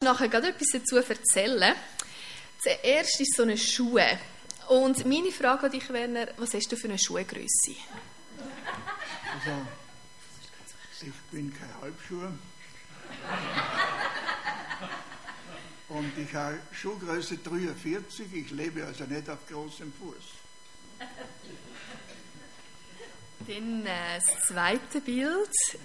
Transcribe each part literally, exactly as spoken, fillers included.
nachher gerade etwas dazu erzählen. Zuerst ist so eine Schuhe. Und meine Frage an dich, Werner, was hast du für eine Schuhgrösse? Also, ich bin kein Halbschuh. Und ich habe Schuhgröße dreiundvierzig, ich lebe also nicht auf großem Fuß. Dann äh, das zweite Bild.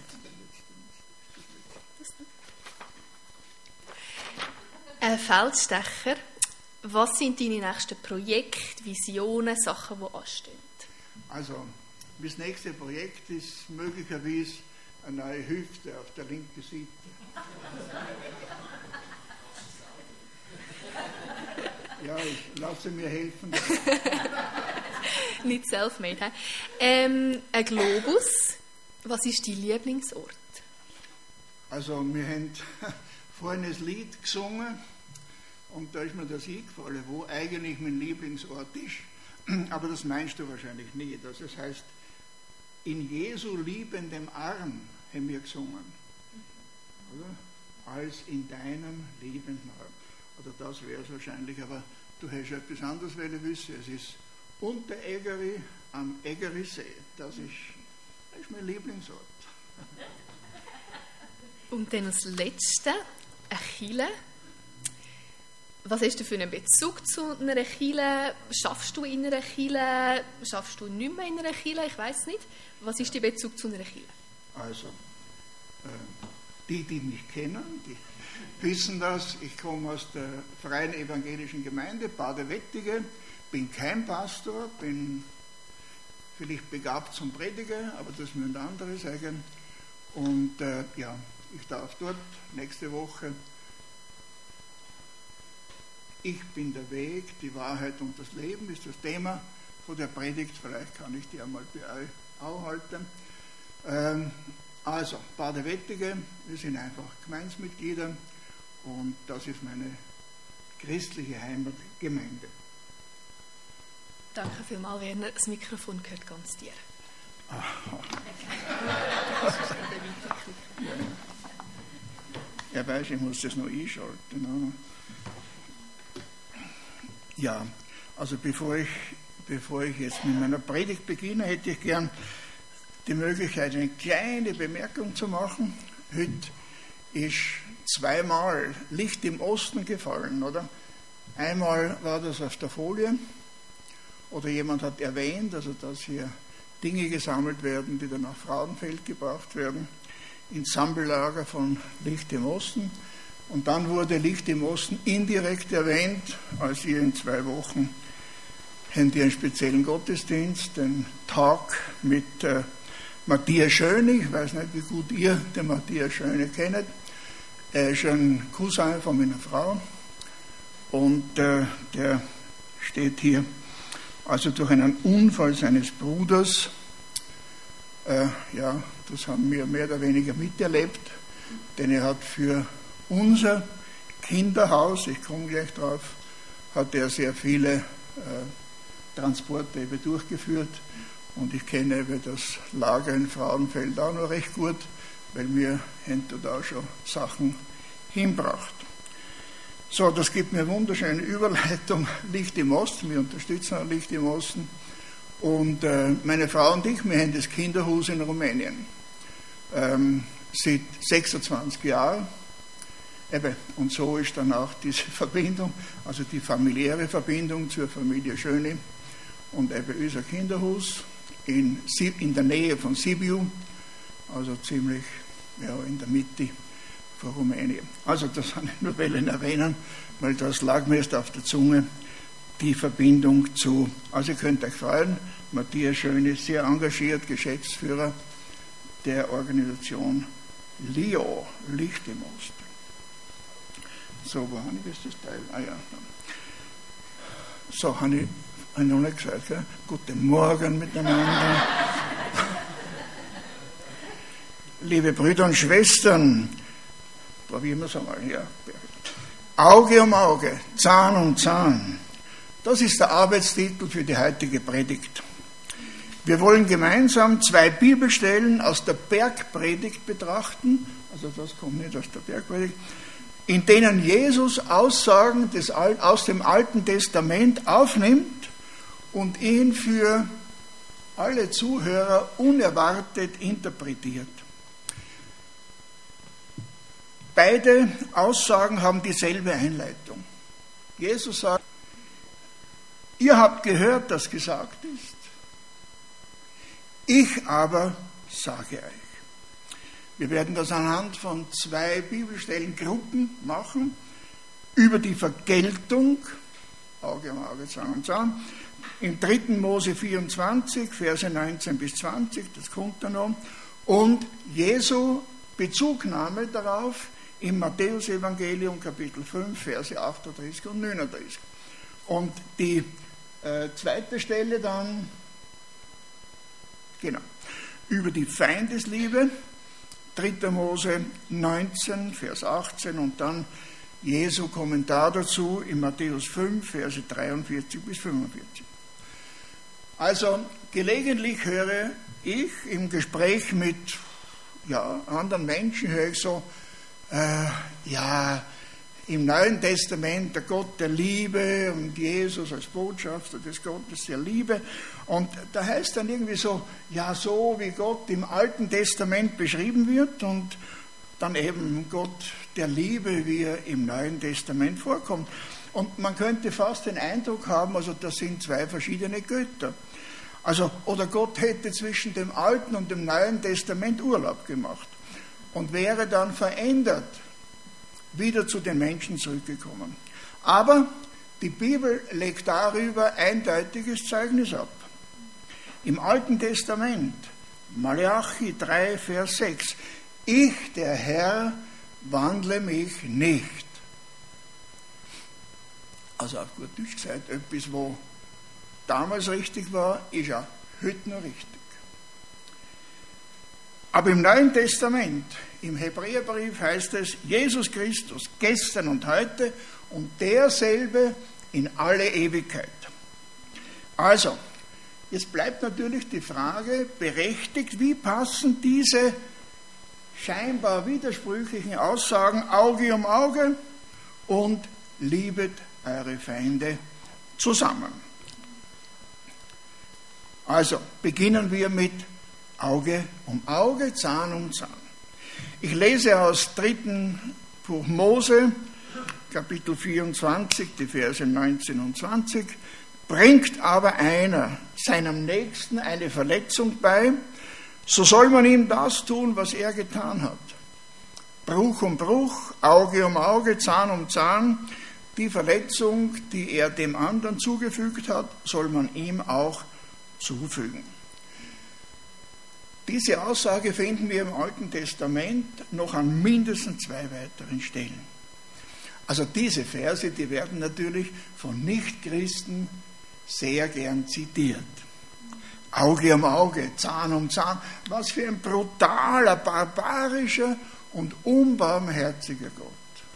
Ein Feldstecher. Was sind deine nächsten Projekte, Visionen, Sachen, die anstehen? Also, das nächste Projekt ist möglicherweise eine neue Hüfte auf der linken Seite. Ja, ich lasse mir helfen. Nicht self-made, he? Ähm, ein Globus. Was ist dein Lieblingsort? Also, wir haben vorhin ein Lied gesungen und da ist mir das eingefallen, wo eigentlich mein Lieblingsort ist. Aber das meinst du wahrscheinlich nicht. Also, das heißt, in Jesu liebendem Arm haben wir gesungen. Oder? Als in deinem liebenden Arm. Oder das wäre es wahrscheinlich, aber du hast etwas anderes wissen. Es ist unter Eggeri am Eggerisee. Das ist, das ist mein Lieblingsort. Und dann das Letzte, eine Kirche. Was hast du für einen Bezug zu einer Kirche? Schaffst du in einer Kirche? Schaffst du nicht mehr in einer Kirche? Ich weiß nicht. Was ist dein Bezug zu einer Kirche? Also, äh, die, die mich kennen, die wissen das. Ich komme aus der Freien Evangelischen Gemeinde Bade-Wettige, bin kein Pastor, bin vielleicht begabt zum Predigen, aber das müssen andere sagen. Und äh, ja, ich darf dort nächste Woche. Ich bin der Weg, die Wahrheit und das Leben ist das Thema von der Predigt. Vielleicht kann ich die einmal bei euch auch halten. Ähm, also, Bade-Wettige, wir sind einfach Gemeinsmitglieder und das ist meine christliche Heimatgemeinde. Danke vielmals, Werner. Das Mikrofon gehört ganz dir. Ja, weiß ich, muss das noch einschalten. Ja, also bevor ich, bevor ich jetzt mit meiner Predigt beginne, hätte ich gern die Möglichkeit, eine kleine Bemerkung zu machen. Heute ist zweimal Licht im Osten gefallen, oder? Einmal war das auf der Folie, oder jemand hat erwähnt, also dass hier Dinge gesammelt werden, die dann nach Frauenfeld gebracht werden, ins Sammellager von Licht im Osten. Und dann wurde Licht im Osten indirekt erwähnt, als ihr in zwei Wochen habt ihr einen speziellen Gottesdienst, den Tag mit äh, Matthias Schöne. Ich weiß nicht, wie gut ihr den Matthias Schöne kennt. Er ist ein Cousin von meiner Frau und äh, der steht hier also durch einen Unfall seines Bruders. Äh, ja, das haben wir mehr oder weniger miterlebt, denn er hat für unser Kinderhaus, ich komme gleich drauf, hat er sehr viele äh, Transporte eben durchgeführt und ich kenne eben das Lager in Frauenfeld auch noch recht gut, weil wir haben dort auch schon Sachen hinbracht. So, das gibt mir eine wunderschöne Überleitung, Licht im Osten, wir unterstützen auch Licht im Osten und äh, meine Frau und ich, wir haben das Kinderhaus in Rumänien ähm, seit sechsundzwanzig Jahren. Eben, und so ist dann auch diese Verbindung, also die familiäre Verbindung zur Familie Schöne und eben unser Kinderhaus in, in der Nähe von Sibiu, also ziemlich ja, in der Mitte von Rumänien. Also das kann ich nur erwähnen, weil das lag mir erst auf der Zunge, die Verbindung zu, also ihr könnt euch freuen, Matthias Schöne, sehr engagiert, Geschäftsführer der Organisation L I O, Licht im Osten. So, wo habe ich das, das Teil? Ah ja. So, habe ich, hab ich noch nicht gesagt, gell? Guten Morgen miteinander. Liebe Brüder und Schwestern, probieren wir es einmal, ja. Auge um Auge, Zahn um Zahn. Das ist der Arbeitstitel für die heutige Predigt. Wir wollen gemeinsam zwei Bibelstellen aus der Bergpredigt betrachten, also das kommt nicht aus der Bergpredigt, in denen Jesus Aussagen des, aus dem Alten Testament aufnimmt und ihn für alle Zuhörer unerwartet interpretiert. Beide Aussagen haben dieselbe Einleitung. Jesus sagt, ihr habt gehört, dass gesagt ist, ich aber sage euch. Wir werden das anhand von zwei Bibelstellengruppen machen, über die Vergeltung, Auge um Auge, Zahn um Zahn, im dritten Mose vierundzwanzig, Verse neunzehn bis zwanzig, das kommt dann noch, und Jesu Bezugnahme darauf im Matthäus-Evangelium, Kapitel fünf, Verse achtunddreißig und neununddreißig. Und die äh, zweite Stelle dann, genau, über die Feindesliebe, dritter Mose neunzehn, Vers achtzehn und dann Jesu Kommentar dazu in Matthäus fünf, Verse dreiundvierzig bis fünfundvierzig. Also gelegentlich höre ich im Gespräch mit ja, anderen Menschen, höre ich so, äh, ja, im Neuen Testament der Gott der Liebe und Jesus als Botschafter des Gottes der Liebe. Und da heißt dann irgendwie so, ja, so wie Gott im Alten Testament beschrieben wird und dann eben Gott der Liebe, wie er im Neuen Testament vorkommt. Und man könnte fast den Eindruck haben, also das sind zwei verschiedene Götter. Also, oder Gott hätte zwischen dem Alten und dem Neuen Testament Urlaub gemacht und wäre dann verändert wieder zu den Menschen zurückgekommen. Aber die Bibel legt darüber eindeutiges Zeugnis ab. Im Alten Testament, Malachi drei, Vers sechs, ich, der Herr, wandle mich nicht. Also auf gut Deutsch gesagt, etwas, wo damals richtig war, ist ja heute noch richtig. Aber im Neuen Testament, im Hebräerbrief heißt es, Jesus Christus, gestern und heute und derselbe in alle Ewigkeit. Also, jetzt bleibt natürlich die Frage berechtigt, wie passen diese scheinbar widersprüchlichen Aussagen Auge um Auge und liebet eure Feinde zusammen. Also, beginnen wir mit Auge um Auge, Zahn um Zahn. Ich lese aus dritten Buch Mose, Kapitel vierundzwanzig, die Verse neunzehn und zwanzig. Bringt aber einer seinem Nächsten eine Verletzung bei, so soll man ihm das tun, was er getan hat. Bruch um Bruch, Auge um Auge, Zahn um Zahn. Die Verletzung, die er dem anderen zugefügt hat, soll man ihm auch zufügen. Diese Aussage finden wir im Alten Testament noch an mindestens zwei weiteren Stellen. Also diese Verse, die werden natürlich von Nichtchristen sehr gern zitiert. Auge um Auge, Zahn um Zahn, was für ein brutaler, barbarischer und unbarmherziger Gott.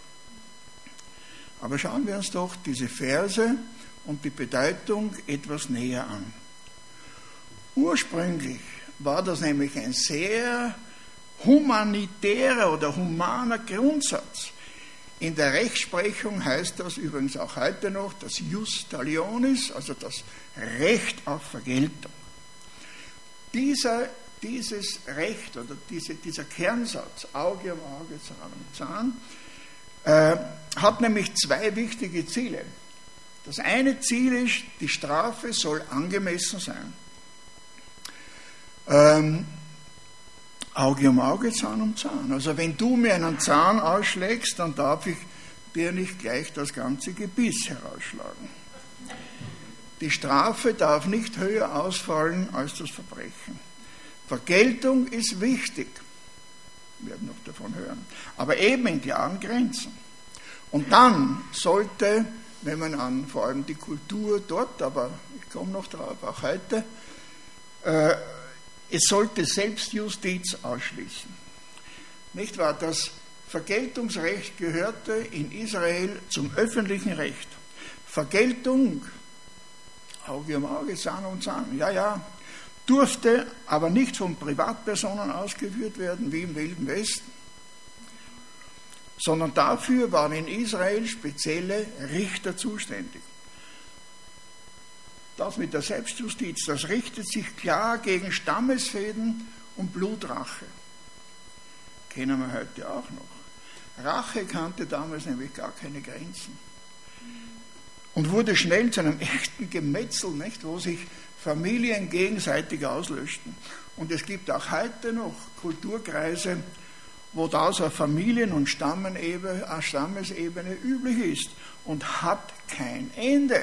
Aber schauen wir uns doch diese Verse und die Bedeutung etwas näher an. Ursprünglich war das nämlich ein sehr humanitärer oder humaner Grundsatz. In der Rechtsprechung heißt das übrigens auch heute noch das Jus talionis, also das Recht auf Vergeltung. Dieser, dieses Recht oder diese, dieser Kernsatz, Auge um Auge, Zahn um Zahn, äh, hat nämlich zwei wichtige Ziele. Das eine Ziel ist, die Strafe soll angemessen sein. Ähm, Auge um Auge, Zahn um Zahn. Also wenn du mir einen Zahn ausschlägst, dann darf ich dir nicht gleich das ganze Gebiss herausschlagen. Die Strafe darf nicht höher ausfallen als das Verbrechen. Vergeltung ist wichtig. Wir werden noch davon hören. Aber eben in klaren Grenzen. Und dann sollte, wenn man an vor allem die Kultur dort, aber ich komme noch darauf, auch heute, äh, es sollte Selbstjustiz ausschließen. Nicht wahr? Das Vergeltungsrecht gehörte in Israel zum öffentlichen Recht. Vergeltung, Auge um Auge, Zahn um Zahn, ja, ja, durfte aber nicht von Privatpersonen ausgeführt werden, wie im Wilden Westen. sondern dafür waren in Israel spezielle Richter zuständig. Das mit der Selbstjustiz, das richtet sich klar gegen Stammesfehden und Blutrache. Kennen wir heute auch noch. Rache kannte damals nämlich gar keine Grenzen und wurde schnell zu einem echten Gemetzel, nicht, wo sich Familien gegenseitig auslöschten. Und es gibt auch heute noch Kulturkreise, wo das auf Familien- und Stammesebene üblich ist und hat kein Ende.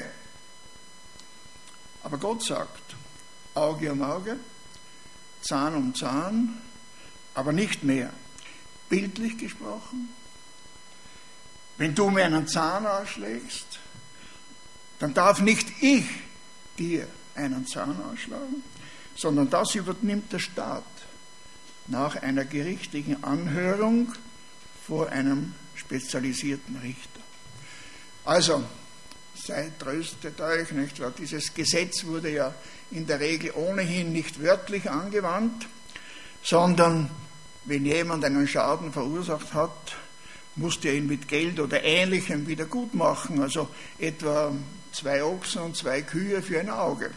Aber Gott sagt, Auge um Auge, Zahn um Zahn, aber nicht mehr. Bildlich gesprochen, wenn du mir einen Zahn ausschlägst, dann darf nicht ich dir einen Zahn ausschlagen, sondern das übernimmt der Staat nach einer gerichtlichen Anhörung vor einem spezialisierten Richter. Also, seid tröstet euch, nicht wahr? Dieses Gesetz wurde ja in der Regel ohnehin nicht wörtlich angewandt, sondern wenn jemand einen Schaden verursacht hat, musste er ihn mit Geld oder Ähnlichem wieder gut machen, also etwa zwei Ochsen und zwei Kühe für ein Auge.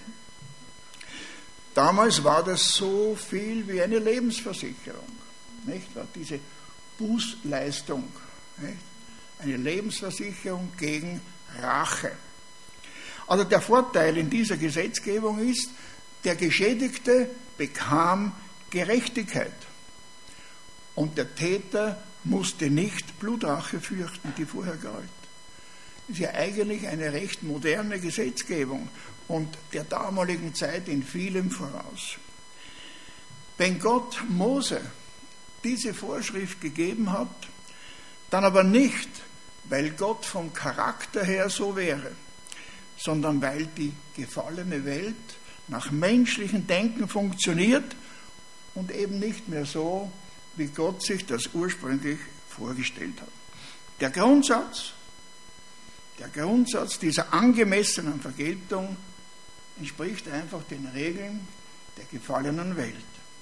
Damals war das so viel wie eine Lebensversicherung, nicht? Diese Bußleistung, nicht? Eine Lebensversicherung gegen Rache. Also der Vorteil in dieser Gesetzgebung ist, der Geschädigte bekam Gerechtigkeit und der Täter musste nicht Blutrache fürchten, die vorher galt. Das ist ja eigentlich eine recht moderne Gesetzgebung und der damaligen Zeit in vielem voraus. Wenn Gott Mose diese Vorschrift gegeben hat, dann aber nicht, weil Gott vom Charakter her so wäre, sondern weil die gefallene Welt nach menschlichem Denken funktioniert und eben nicht mehr so, wie Gott sich das ursprünglich vorgestellt hat. Der Grundsatz, der Grundsatz dieser angemessenen Vergeltung entspricht einfach den Regeln der gefallenen Welt.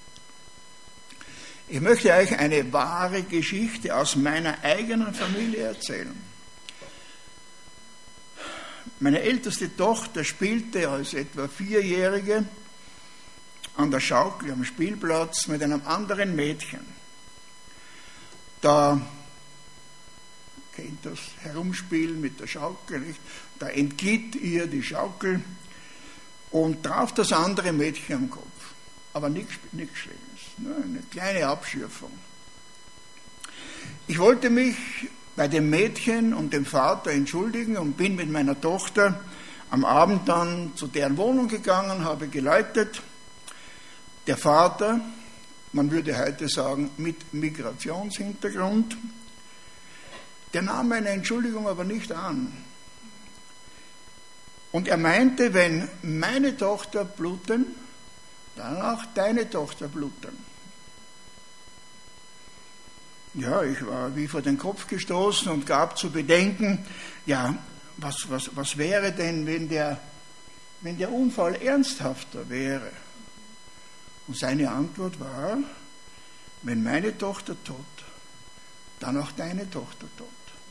Ich möchte euch eine wahre Geschichte aus meiner eigenen Familie erzählen. Meine älteste Tochter spielte als etwa Vierjährige an der Schaukel am Spielplatz mit einem anderen Mädchen. Da kennt das Herumspielen mit der Schaukel nicht, da entglitt ihr die Schaukel und traf das andere Mädchen am Kopf. Aber nichts, nichts Schlimmes, nur eine kleine Abschürfung. Ich wollte mich bei dem Mädchen und dem Vater entschuldigen und bin mit meiner Tochter am Abend dann zu deren Wohnung gegangen, habe geläutet. Der Vater, man würde heute sagen mit Migrationshintergrund, der nahm meine Entschuldigung aber nicht an. Und er meinte, wenn meine Tochter bluten, dann auch deine Tochter bluten. Ja, ich war wie vor den Kopf gestoßen und gab zu bedenken, ja, was, was, was wäre denn, wenn der, wenn der Unfall ernsthafter wäre? Und seine Antwort war, wenn meine Tochter tot, dann auch deine Tochter tot.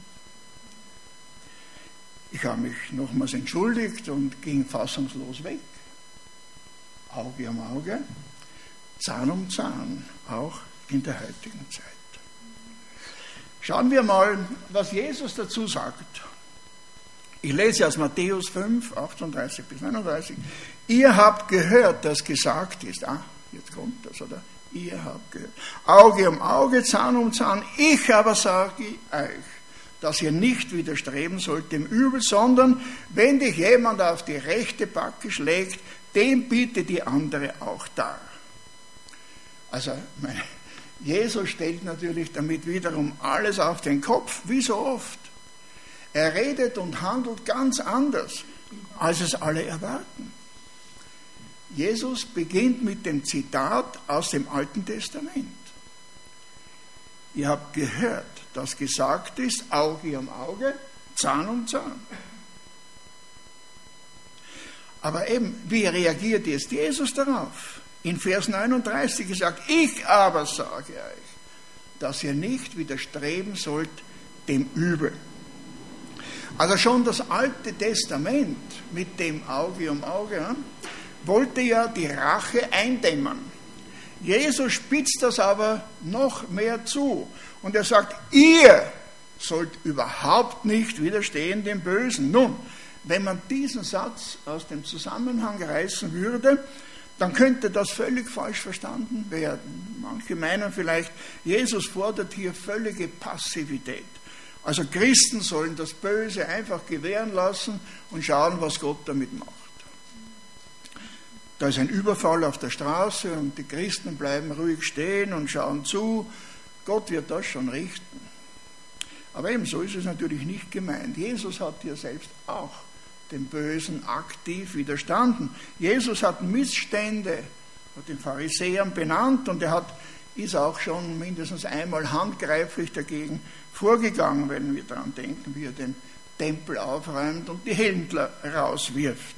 Ich habe mich nochmals entschuldigt und ging fassungslos weg. Auge um Auge, Zahn um Zahn, auch in der heutigen Zeit. Schauen wir mal, was Jesus dazu sagt. Ich lese aus Matthäus fünf, achtunddreißig bis neununddreißig. Ihr habt gehört, dass gesagt ist, ah, jetzt kommt das, oder? Ihr habt gehört. Auge um Auge, Zahn um Zahn. Ich aber sage euch, dass ihr nicht widerstreben sollt dem Übel, sondern wenn dich jemand auf die rechte Backe schlägt, dem biete die andere auch dar. Also, meine, Jesus stellt natürlich damit wiederum alles auf den Kopf, wie so oft. Er redet und handelt ganz anders, als es alle erwarten. Jesus beginnt mit dem Zitat aus dem Alten Testament. Ihr habt gehört, dass gesagt ist, Auge um Auge, Zahn um Zahn. Aber eben, wie reagiert jetzt Jesus darauf? In Vers neununddreißig gesagt, ich aber sage euch, dass ihr nicht widerstreben sollt dem Übel. Also schon das Alte Testament mit dem Auge um Auge ja, wollte ja die Rache eindämmen. Jesus spitzt das aber noch mehr zu. Und er sagt, ihr sollt überhaupt nicht widerstehen dem Bösen. Nun, wenn man diesen Satz aus dem Zusammenhang reißen würde, dann könnte das völlig falsch verstanden werden. Manche meinen vielleicht, Jesus fordert hier völlige Passivität. Also Christen sollen das Böse einfach gewähren lassen und schauen, was Gott damit macht. Da ist ein Überfall auf der Straße und die Christen bleiben ruhig stehen und schauen zu. Gott wird das schon richten. Aber ebenso ist es natürlich nicht gemeint. Jesus hat hier selbst auch dem Bösen aktiv widerstanden. Jesus hat Missstände, hat den Pharisäern benannt und er hat, ist auch schon mindestens einmal handgreiflich dagegen vorgegangen, wenn wir daran denken, wie er den Tempel aufräumt und die Händler rauswirft.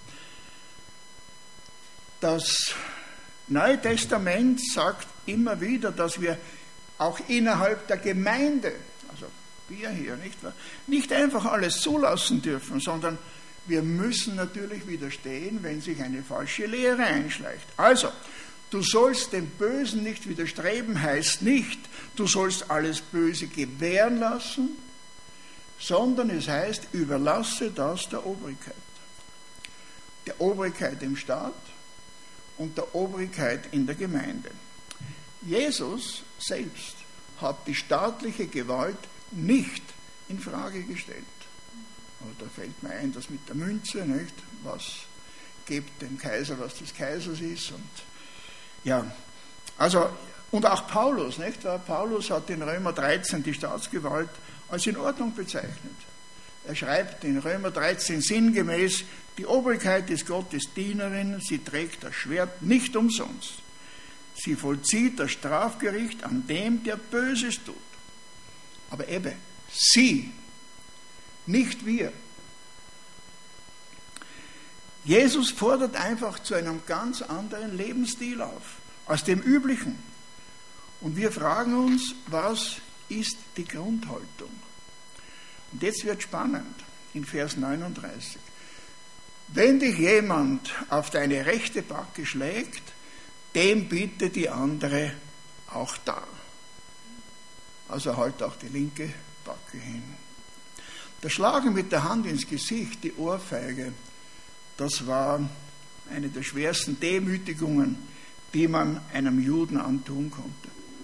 Das Neue Testament sagt immer wieder, dass wir auch innerhalb der Gemeinde, also wir hier, nicht wahr, nicht einfach alles zulassen dürfen, sondern wir müssen natürlich widerstehen, wenn sich eine falsche Lehre einschleicht. Also, du sollst dem Bösen nicht widerstreben, heißt nicht, du sollst alles Böse gewähren lassen, sondern es heißt, überlasse das der Obrigkeit. Der Obrigkeit im Staat und der Obrigkeit in der Gemeinde. Jesus selbst hat die staatliche Gewalt nicht in Frage gestellt. Da fällt mir ein, das mit der Münze, nicht? Was gebt dem Kaiser, was des Kaisers ist. Und ja, also, und auch Paulus, nicht? Paulus hat in Römer dreizehn die Staatsgewalt als in Ordnung bezeichnet. Er schreibt in Römer dreizehn sinngemäß, die Obrigkeit ist Gottes Dienerin, sie trägt das Schwert nicht umsonst. Sie vollzieht das Strafgericht an dem, der Böses tut. Aber eben, sie, nicht wir. Jesus fordert einfach zu einem ganz anderen Lebensstil auf, als dem üblichen. Und wir fragen uns, was ist die Grundhaltung? Und jetzt wird spannend, in Vers neununddreißig. Wenn dich jemand auf deine rechte Backe schlägt, dem biete die andere auch dar. Also halt auch die linke Backe hin. Das Schlagen mit der Hand ins Gesicht, die Ohrfeige, das war eine der schwersten Demütigungen, die man einem Juden antun konnte.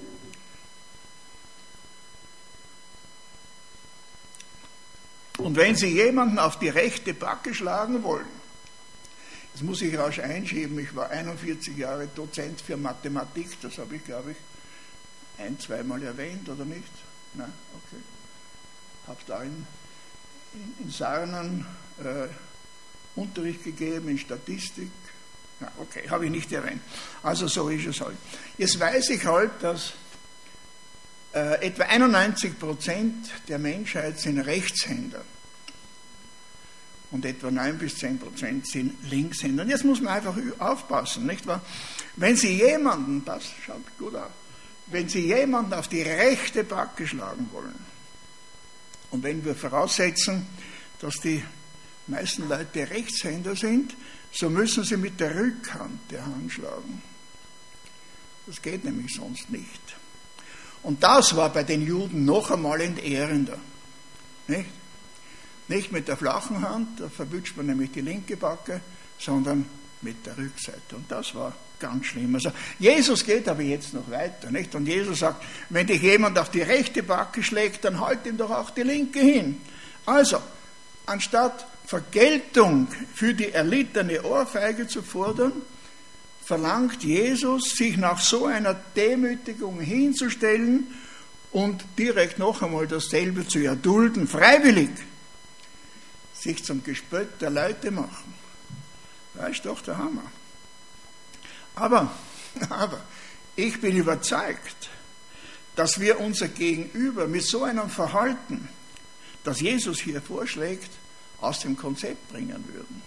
Und wenn Sie jemanden auf die rechte Backe schlagen wollen, das muss ich rasch einschieben, ich war einundvierzig Jahre Dozent für Mathematik, das habe ich, glaube ich, ein-, zweimal erwähnt, oder nicht? Nein, okay. Habe da in, in, in Sarnen äh, Unterricht gegeben, in Statistik. Ja, okay, habe ich nicht erwähnt. Also so ist es halt. Jetzt weiß ich halt, dass äh, etwa einundneunzig Prozent der Menschheit sind Rechtshänder. Und etwa neun bis zehn Prozent sind Linkshänder. Und jetzt muss man einfach aufpassen, nicht wahr? Wenn Sie jemanden, das schaut gut aus, wenn Sie jemanden auf die rechte Backe schlagen wollen, und wenn wir voraussetzen, dass die meisten Leute Rechtshänder sind, so müssen sie mit der Rückhand der Hand schlagen. Das geht nämlich sonst nicht. Und das war bei den Juden noch einmal entehrender. Nicht? Nicht mit der flachen Hand, da verwünscht man nämlich die linke Backe, sondern mit der Rückseite. Und das war ganz schlimm. Also Jesus geht aber jetzt noch weiter, nicht? Und Jesus sagt, wenn dich jemand auf die rechte Backe schlägt, dann halt ihm doch auch die linke hin. Also, anstatt Vergeltung für die erlittene Ohrfeige zu fordern, verlangt Jesus, sich nach so einer Demütigung hinzustellen und direkt noch einmal dasselbe zu erdulden, freiwillig sich zum Gespött der Leute machen. Das ist doch der Hammer. Aber, aber ich bin überzeugt, dass wir unser Gegenüber mit so einem Verhalten, das Jesus hier vorschlägt, aus dem Konzept bringen würden.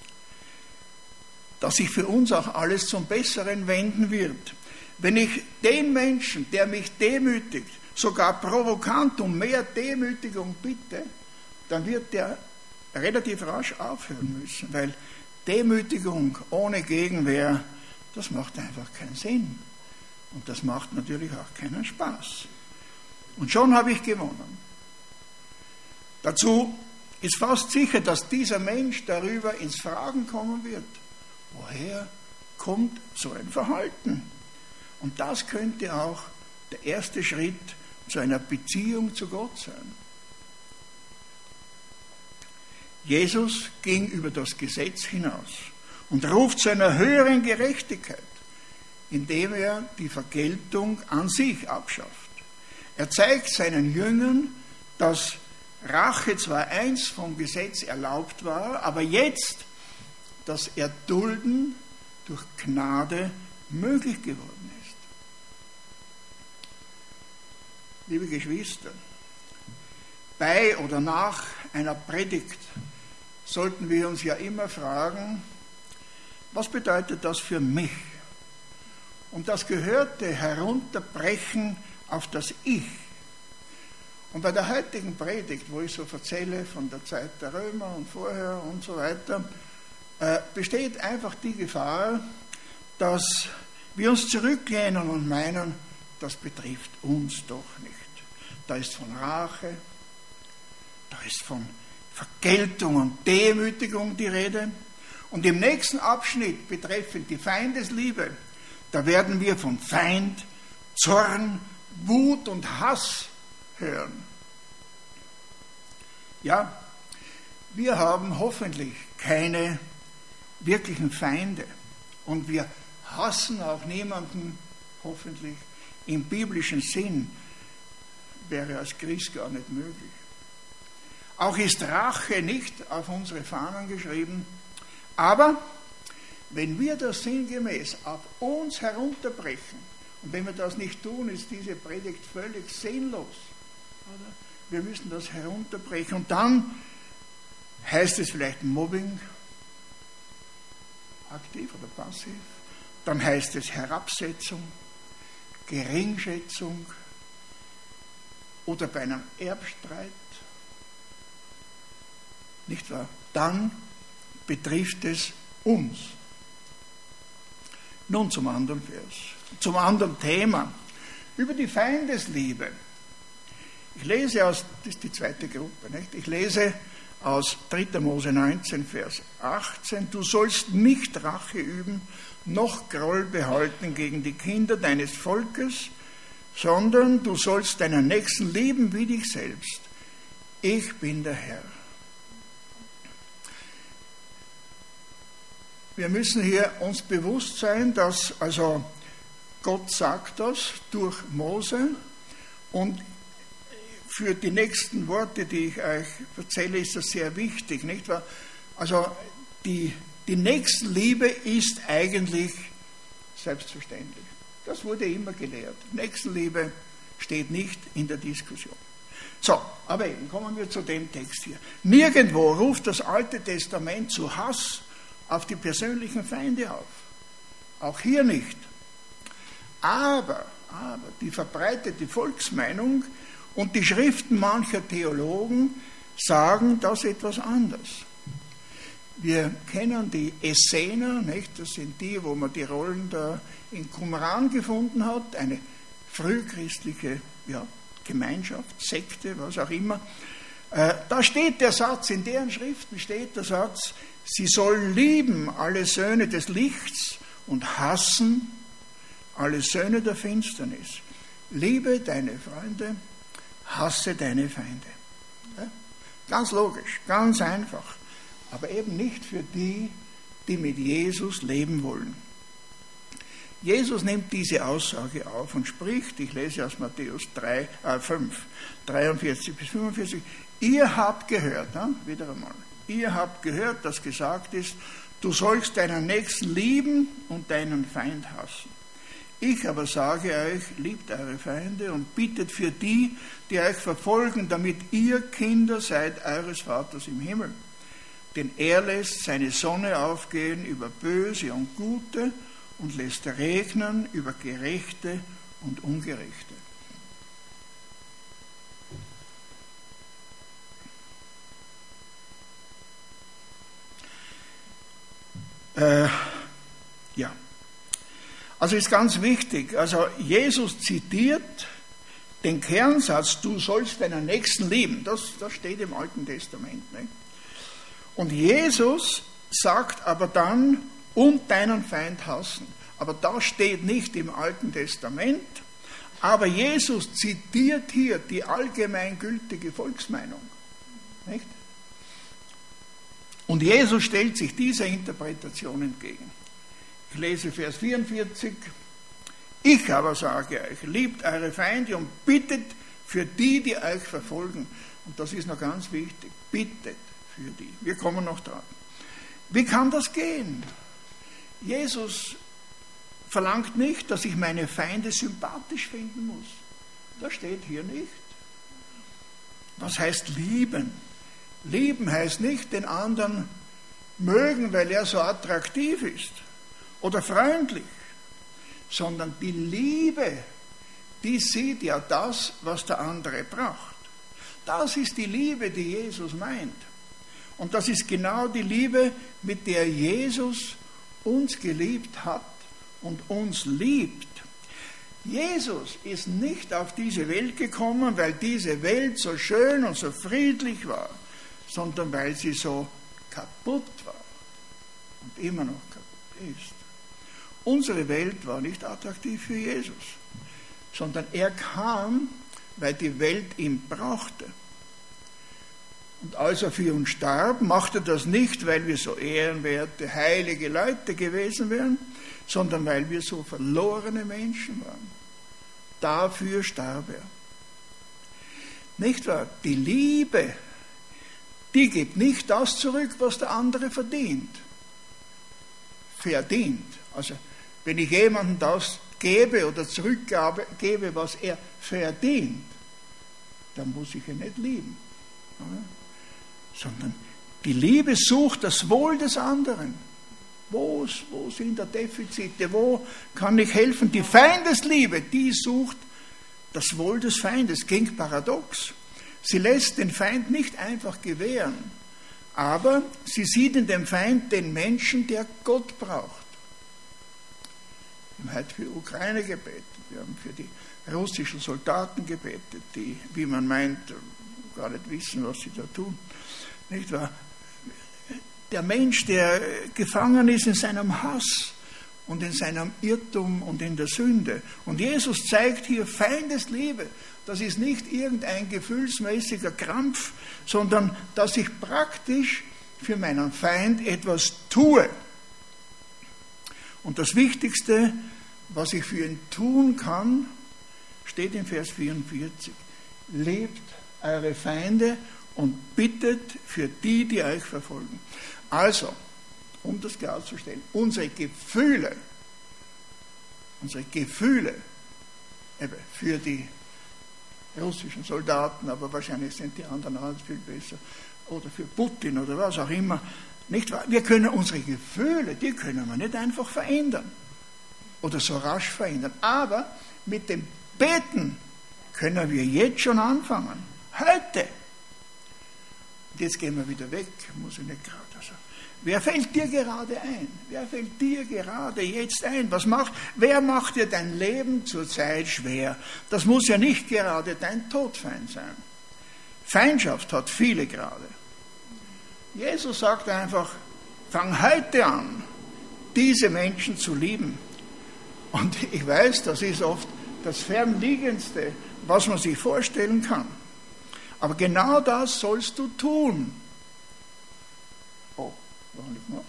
Dass sich für uns auch alles zum Besseren wenden wird. Wenn ich den Menschen, der mich demütigt, sogar provokant um mehr Demütigung bitte, dann wird der relativ rasch aufhören müssen, weil Demütigung ohne Gegenwehr, das macht einfach keinen Sinn. Und das macht natürlich auch keinen Spaß. Und schon habe ich gewonnen. Dazu ist fast sicher, dass dieser Mensch darüber ins Fragen kommen wird. Woher kommt so ein Verhalten? Und das könnte auch der erste Schritt zu einer Beziehung zu Gott sein. Jesus ging über das Gesetz hinaus und ruft zu einer höheren Gerechtigkeit, indem er die Vergeltung an sich abschafft. Er zeigt seinen Jüngern, dass Rache zwar einst vom Gesetz erlaubt war, aber jetzt das Erdulden durch Gnade möglich geworden ist. Liebe Geschwister, bei oder nach einer Predigt sollten wir uns ja immer fragen, was bedeutet das für mich? Und das gehörte herunterbrechen auf das Ich. Und bei der heutigen Predigt, wo ich so erzähle von der Zeit der Römer und vorher und so weiter, äh, besteht einfach die Gefahr, dass wir uns zurücklehnen und meinen, das betrifft uns doch nicht. Da ist von Rache, da ist von Vergeltung und Demütigung die Rede. Und im nächsten Abschnitt betreffend die Feindesliebe, da werden wir von Feind, Zorn, Wut und Hass hören. Ja, wir haben hoffentlich keine wirklichen Feinde und wir hassen auch niemanden, hoffentlich im biblischen Sinn, wäre als Christ gar nicht möglich. Auch ist Rache nicht auf unsere Fahnen geschrieben, aber wenn wir das sinngemäß auf uns herunterbrechen, und wenn wir das nicht tun, ist diese Predigt völlig sinnlos. Oder? Wir müssen das herunterbrechen. Und dann heißt es vielleicht Mobbing, aktiv oder passiv. Dann heißt es Herabsetzung, Geringschätzung oder bei einem Erbstreit. Nicht wahr? Dann betrifft es uns. Nun zum anderen Vers, zum anderen Thema, über die Feindesliebe. Ich lese aus, das ist die zweite Gruppe, nicht? Ich lese aus dritter Mose neunzehn, Vers achtzehn, du sollst nicht Rache üben, noch Groll behalten gegen die Kinder deines Volkes, sondern du sollst deinen Nächsten lieben wie dich selbst. Ich bin der Herr. Wir müssen hier uns bewusst sein, dass also Gott sagt das durch Mose und für die nächsten Worte, die ich euch erzähle, ist das sehr wichtig, nicht wahr? Also die, die Nächstenliebe ist eigentlich selbstverständlich. Das wurde immer gelehrt. Nächstenliebe steht nicht in der Diskussion. So, aber eben kommen wir zu dem Text hier. Nirgendwo ruft das Alte Testament zu Hass auf die persönlichen Feinde auf. Auch hier nicht. Aber, aber die verbreitete Volksmeinung und die Schriften mancher Theologen sagen das etwas anders. Wir kennen die Essener, nicht? Das sind die, wo man die Rollen da in Qumran gefunden hat, eine frühchristliche ja, Gemeinschaft, Sekte, was auch immer. Äh, da steht der Satz, in deren Schriften steht der Satz, sie sollen lieben alle Söhne des Lichts und hassen alle Söhne der Finsternis. Liebe deine Freunde, hasse deine Feinde. Ja? Ganz logisch, ganz einfach. Aber eben nicht für die, die mit Jesus leben wollen. Jesus nimmt diese Aussage auf und spricht, ich lese aus Matthäus drei, äh fünf, dreiundvierzig bis fünfundvierzig, ihr habt gehört, ja, wieder einmal, ihr habt gehört, dass gesagt ist, du sollst deinen Nächsten lieben und deinen Feind hassen. Ich aber sage euch, liebt eure Feinde und bittet für die, die euch verfolgen, damit ihr Kinder seid eures Vaters im Himmel. Denn er lässt seine Sonne aufgehen über Böse und Gute und lässt regnen über Gerechte und Ungerechte. Äh, ja. Also ist ganz wichtig, also Jesus zitiert den Kernsatz, du sollst deinen Nächsten lieben. Das, das steht im Alten Testament. Nicht? Und Jesus sagt aber dann, und deinen Feind hassen. Aber das steht nicht im Alten Testament. Aber Jesus zitiert hier die allgemeingültige Volksmeinung. Nicht? Und Jesus stellt sich dieser Interpretation entgegen. Ich lese Vers vierundvierzig. Ich aber sage euch, liebt eure Feinde und bittet für die, die euch verfolgen. Und das ist noch ganz wichtig. Bittet für die. Wir kommen noch dran. Wie kann das gehen? Jesus verlangt nicht, dass ich meine Feinde sympathisch finden muss. Das steht hier nicht. Was heißt lieben? Lieben heißt nicht den anderen mögen, weil er so attraktiv ist oder freundlich, sondern die Liebe, die sieht ja das, was der andere braucht. Das ist die Liebe, die Jesus meint. Und das ist genau die Liebe, mit der Jesus uns geliebt hat und uns liebt. Jesus ist nicht auf diese Welt gekommen, weil diese Welt so schön und so friedlich war, sondern weil sie so kaputt war und immer noch kaputt ist. Unsere Welt war nicht attraktiv für Jesus, sondern er kam, weil die Welt ihn brauchte. Und als er für uns starb, machte das nicht, weil wir so ehrenwerte, heilige Leute gewesen wären, sondern weil wir so verlorene Menschen waren. Dafür starb er. Nicht wahr? Die Liebe, die gibt nicht das zurück, was der andere verdient. Verdient. Also, wenn ich jemandem das gebe oder zurückgebe, was er verdient, dann muss ich ihn nicht lieben. Oder? Sondern die Liebe sucht das Wohl des anderen. Wo, wo sind da Defizite? Wo kann ich helfen? Die Feindesliebe, die sucht das Wohl des Feindes. Klingt paradox. Sie lässt den Feind nicht einfach gewähren, aber sie sieht in dem Feind den Menschen, der Gott braucht. Wir haben heute für die Ukraine gebetet, wir haben für die russischen Soldaten gebetet, die, wie man meint, gar nicht wissen, was sie da tun. Nicht wahr? Der Mensch, der gefangen ist in seinem Hass und in seinem Irrtum und in der Sünde. Und Jesus zeigt hier Feindesliebe. Das ist nicht irgendein gefühlsmäßiger Krampf, sondern dass ich praktisch für meinen Feind etwas tue. Und das Wichtigste, was ich für ihn tun kann, steht in Vers vierundvierzig. Liebt eure Feinde und bittet für die, die euch verfolgen. Also, um das klarzustellen, unsere Gefühle, unsere Gefühle eben für die russischen Soldaten, aber wahrscheinlich sind die anderen auch viel besser, oder für Putin oder was auch immer, nicht wahr? Wir können unsere Gefühle, die können wir nicht einfach verändern oder so rasch verändern, aber mit dem Beten können wir jetzt schon anfangen, heute. Und jetzt gehen wir wieder weg, muss ich nicht gerade so. Wer fällt dir gerade ein? Wer fällt dir gerade jetzt ein? Was macht, wer macht dir dein Leben zurzeit schwer? Das muss ja nicht gerade dein Todfeind sein. Feindschaft hat viele gerade. Jesus sagt einfach, fang heute an, diese Menschen zu lieben. Und ich weiß, das ist oft das Fernliegendste, was man sich vorstellen kann. Aber genau das sollst du tun. Oh, noch nicht mal.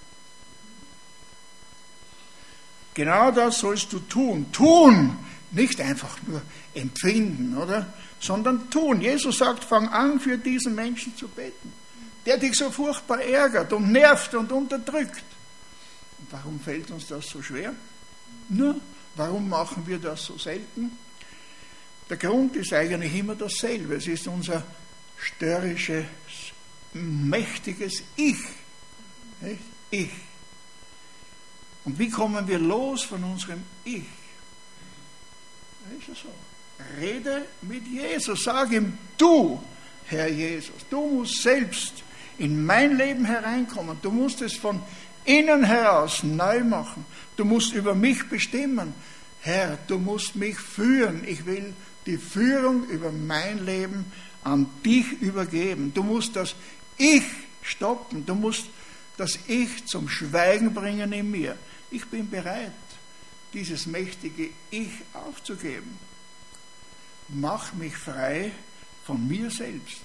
Genau das sollst du tun. Tun, nicht einfach nur empfinden, oder? Sondern tun. Jesus sagt, fang an, für diesen Menschen zu beten, der dich so furchtbar ärgert und nervt und unterdrückt. Und warum fällt uns das so schwer? Nur, warum machen wir das so selten? Der Grund ist eigentlich immer dasselbe. Es ist unser störrisches, mächtiges Ich. Nicht? Ich. Und wie kommen wir los von unserem Ich? Das ist so. Rede mit Jesus. Sag ihm, du, Herr Jesus, du musst selbst in mein Leben hereinkommen. Du musst es von innen heraus neu machen. Du musst über mich bestimmen. Herr, du musst mich führen. Ich will die Führung über mein Leben an dich übergeben. Du musst das Ich stoppen. Du musst das Ich zum Schweigen bringen in mir. Ich bin bereit, dieses mächtige Ich aufzugeben. Mach mich frei von mir selbst.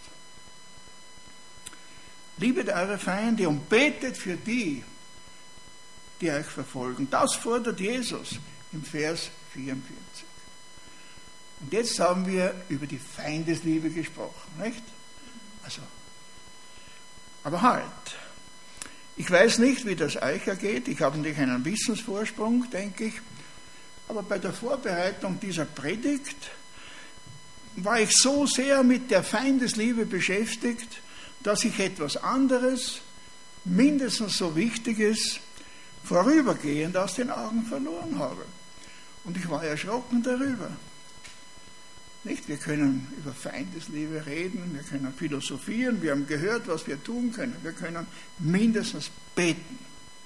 Liebet eure Feinde und betet für die, die euch verfolgen. Das fordert Jesus im Vers vierundvierzig. Und jetzt haben wir über die Feindesliebe gesprochen, nicht? Also, aber halt. Ich weiß nicht, wie das euch ergeht. Ich habe natürlich einen Wissensvorsprung, denke ich. Aber bei der Vorbereitung dieser Predigt war ich so sehr mit der Feindesliebe beschäftigt, dass ich etwas anderes, mindestens so Wichtiges, vorübergehend aus den Augen verloren habe. Und ich war erschrocken darüber. Nicht? Wir können über Feindesliebe reden, wir können philosophieren, wir haben gehört, was wir tun können. Wir können mindestens beten.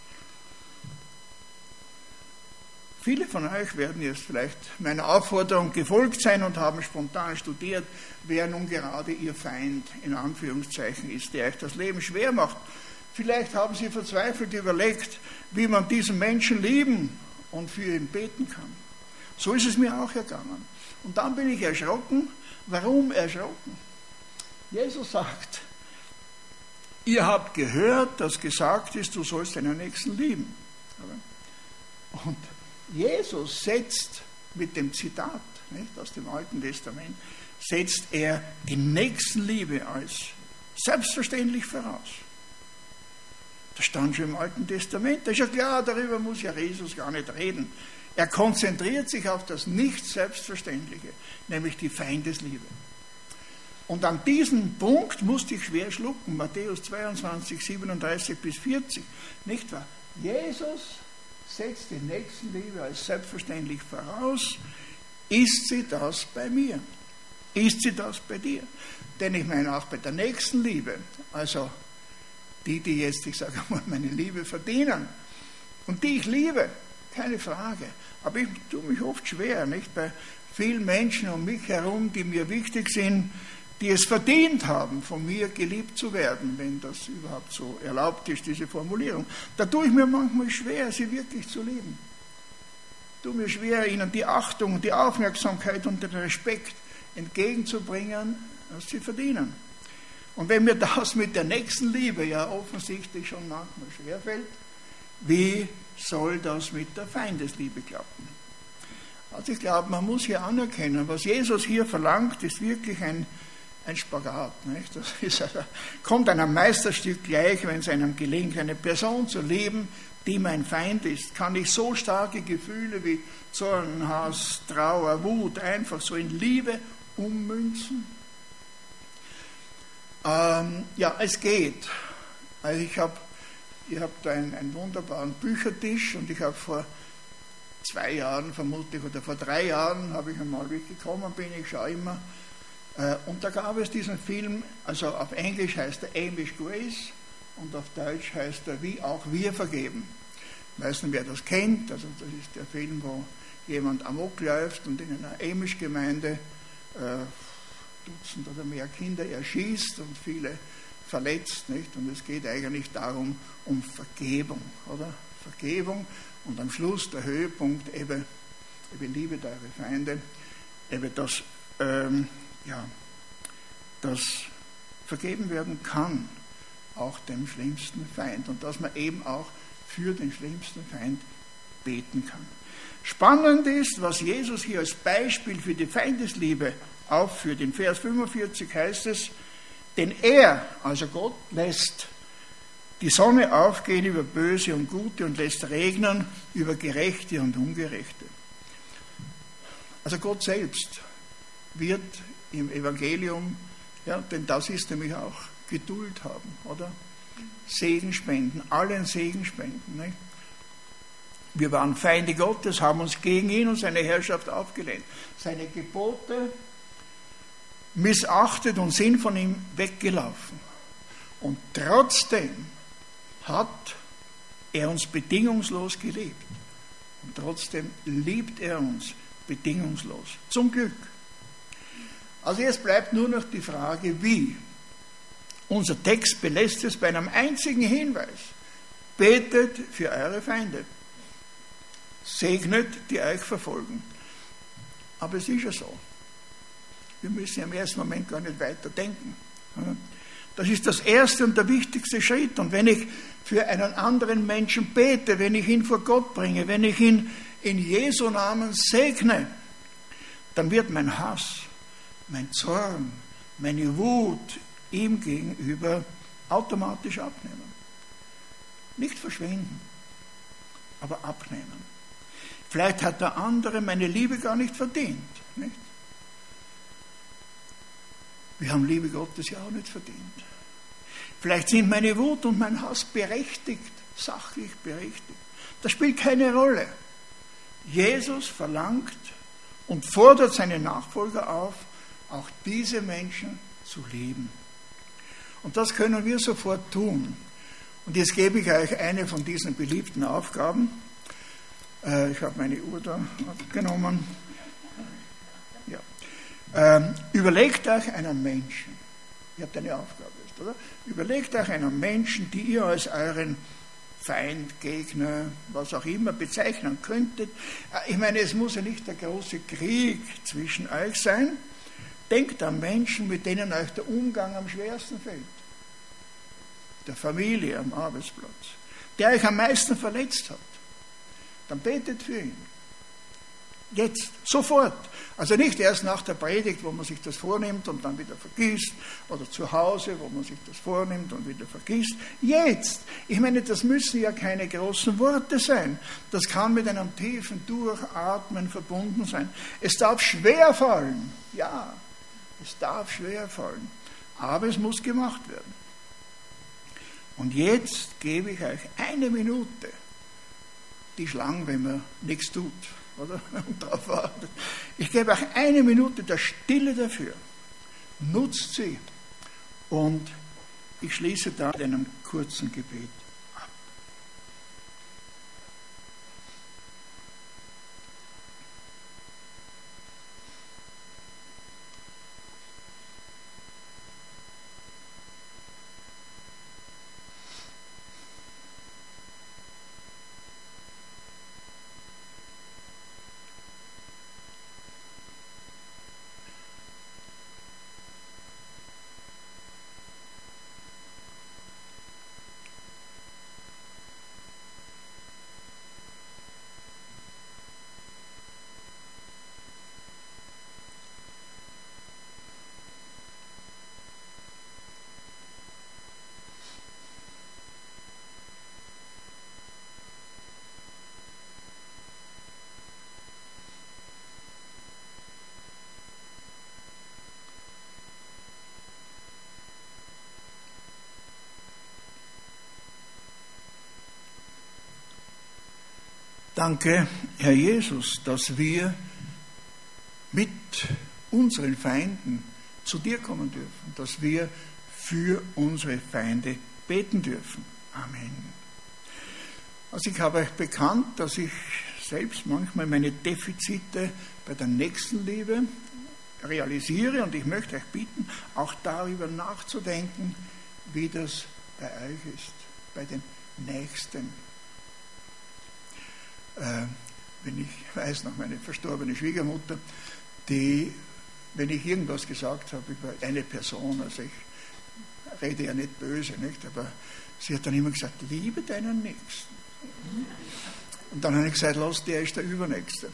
Viele von euch werden jetzt vielleicht meiner Aufforderung gefolgt sein und haben spontan studiert, wer nun gerade ihr Feind in Anführungszeichen ist, der euch das Leben schwer macht. Vielleicht haben sie verzweifelt überlegt, wie man diesen Menschen lieben und für ihn beten kann. So ist es mir auch ergangen. Und dann bin ich erschrocken. Warum erschrocken? Jesus sagt, ihr habt gehört, dass gesagt ist, du sollst deinen Nächsten lieben. Und Jesus setzt mit dem Zitat, nicht, aus dem Alten Testament, setzt er die Nächstenliebe als selbstverständlich voraus. Das stand schon im Alten Testament. Das ist ja klar, darüber muss ja Jesus gar nicht reden. Er konzentriert sich auf das Nicht-Selbstverständliche, nämlich die Feindesliebe. Und an diesem Punkt musste ich schwer schlucken, Matthäus zweiundzwanzig, siebenunddreißig bis vierzig. Nicht wahr? Jesus setzt die Nächstenliebe als selbstverständlich voraus. Ist sie das bei mir? Ist sie das bei dir? Denn ich meine auch bei der Nächstenliebe, also die, die jetzt, ich sage mal, meine Liebe verdienen und die ich liebe, keine Frage. Aber ich tue mich oft schwer, nicht? Bei vielen Menschen um mich herum, die mir wichtig sind, die es verdient haben, von mir geliebt zu werden, wenn das überhaupt so erlaubt ist, diese Formulierung. Da tue ich mir manchmal schwer, sie wirklich zu lieben. Ich tue mir schwer, ihnen die Achtung, die Aufmerksamkeit und den Respekt entgegenzubringen, was sie verdienen. Und wenn mir das mit der Nächstenliebe ja offensichtlich schon manchmal schwerfällt, wie soll das mit der Feindesliebe klappen? Also ich glaube, man muss hier anerkennen, was Jesus hier verlangt, ist wirklich ein, ein Spagat. Nicht? Das ist also, kommt einem Meisterstück gleich, wenn es einem gelingt, eine Person zu lieben, die mein Feind ist. Kann ich so starke Gefühle wie Zorn, Hass, Trauer, Wut einfach so in Liebe ummünzen? Ähm, ja, es geht. Also ich habe Ihr habt einen, einen wunderbaren Büchertisch und ich habe vor zwei Jahren vermutlich oder vor drei Jahren habe ich einmal, wie ich gekommen bin, ich schaue immer, äh, und da gab es diesen Film, also auf Englisch heißt er Amish Grace und auf Deutsch heißt er Wie auch wir vergeben. Ich weiß nicht, wer das kennt, also das ist der Film, wo jemand amok läuft und in einer Amish-Gemeinde äh, Dutzend oder mehr Kinder erschießt und viele verletzt, nicht? Und es geht eigentlich darum, um Vergebung, oder? Vergebung und am Schluss der Höhepunkt eben, eben liebet eure Feinde, eben das, ähm, ja, das vergeben werden kann, auch dem schlimmsten Feind und dass man eben auch für den schlimmsten Feind beten kann. Spannend ist, was Jesus hier als Beispiel für die Feindesliebe aufführt. In Vers fünfundvierzig heißt es, denn er, also Gott, lässt die Sonne aufgehen über Böse und Gute und lässt regnen über Gerechte und Ungerechte. Also Gott selbst wird im Evangelium, ja, denn das ist nämlich auch Geduld haben, oder? Segen spenden, allen Segen spenden. Nicht? Wir waren Feinde Gottes, haben uns gegen ihn und seine Herrschaft aufgelehnt. Seine Gebote missachtet und sind von ihm weggelaufen. Und trotzdem hat er uns bedingungslos geliebt. Und trotzdem liebt er uns bedingungslos. Zum Glück. Also jetzt bleibt nur noch die Frage, wie. Unser Text belässt es bei einem einzigen Hinweis. Betet für eure Feinde. Segnet, die euch verfolgen. Aber es ist ja so. Wir müssen im ersten Moment gar nicht weiter denken. Das ist das erste und der wichtigste Schritt. Und wenn ich für einen anderen Menschen bete, wenn ich ihn vor Gott bringe, wenn ich ihn in Jesu Namen segne, dann wird mein Hass, mein Zorn, meine Wut ihm gegenüber automatisch abnehmen. Nicht verschwinden, aber abnehmen. Vielleicht hat der andere meine Liebe gar nicht verdient. Nicht? Wir haben Liebe Gottes ja auch nicht verdient. Vielleicht sind meine Wut und mein Hass berechtigt, sachlich berechtigt. Das spielt keine Rolle. Jesus verlangt und fordert seine Nachfolger auf, auch diese Menschen zu lieben. Und das können wir sofort tun. Und jetzt gebe ich euch eine von diesen beliebten Aufgaben. Äh, ich habe meine Uhr da abgenommen. Ja. Ähm, überlegt euch einen Menschen. Ihr habt eine Aufgabe, oder? Überlegt euch einen Menschen, die ihr als euren Feind, Gegner, was auch immer bezeichnen könntet. Ich meine, es muss ja nicht der große Krieg zwischen euch sein. Denkt an Menschen, mit denen euch der Umgang am schwersten fällt. Der Familie am Arbeitsplatz, der euch am meisten verletzt hat. Dann betet für ihn. Jetzt, sofort. Also nicht erst nach der Predigt, wo man sich das vornimmt und dann wieder vergisst, oder zu Hause, wo man sich das vornimmt und wieder vergisst. Jetzt. Ich meine, das müssen ja keine großen Worte sein. Das kann mit einem tiefen Durchatmen verbunden sein. Es darf schwer fallen. Ja, es darf schwer fallen. Aber es muss gemacht werden. Und jetzt gebe ich euch eine Minute. Die ist lang, wenn man nichts tut, oder? Und darauf wartet. Ich gebe euch eine Minute der Stille dafür. Nutzt sie. Und ich schließe da mit einem kurzen Gebet ab. Danke, Herr Jesus, dass wir mit unseren Feinden zu dir kommen dürfen, dass wir für unsere Feinde beten dürfen. Amen. Also ich habe euch bekannt, dass ich selbst manchmal meine Defizite bei der Nächstenliebe realisiere und ich möchte euch bitten, auch darüber nachzudenken, wie das bei euch ist, bei den Nächsten. Äh, wenn ich weiß noch, meine verstorbene Schwiegermutter, die, wenn ich irgendwas gesagt habe über eine Person, also ich rede ja nicht böse, nicht, aber sie hat dann immer gesagt, liebe deinen Nächsten. Und dann habe ich gesagt, lass, der ist der Übernächste.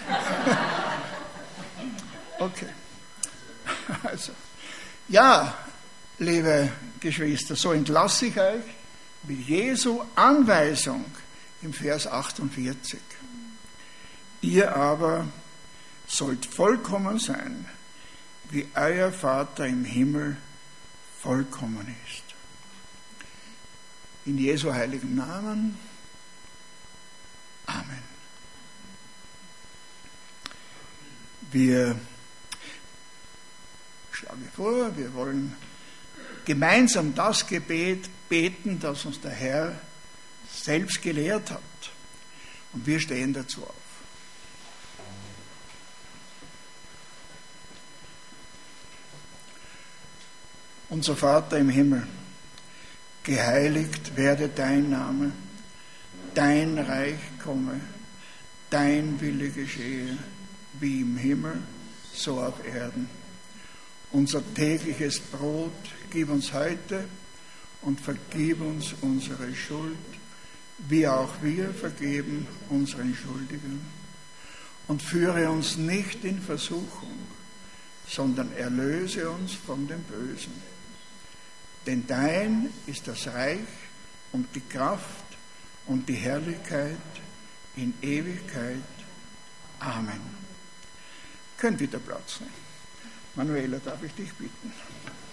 Okay. Also, ja, liebe Geschwister, so entlasse ich euch mit Jesu Anweisung im Vers achtundvierzig. Ihr aber sollt vollkommen sein, wie euer Vater im Himmel vollkommen ist. In Jesu heiligen Namen. Amen. Wir schlagen vor, wir wollen gemeinsam das Gebet beten, das uns der Herr selbst gelehrt hat. Und wir stehen dazu auf. Unser Vater im Himmel, geheiligt werde dein Name, dein Reich komme, dein Wille geschehe, wie im Himmel, so auf Erden. Unser tägliches Brot gib uns heute und vergib uns unsere Schuld, wie auch wir vergeben unseren Schuldigen. Und führe uns nicht in Versuchung, sondern erlöse uns von dem Bösen. Denn dein ist das Reich und die Kraft und die Herrlichkeit in Ewigkeit. Amen. Könnt wieder Platz nehmen. Manuela, darf ich dich bitten?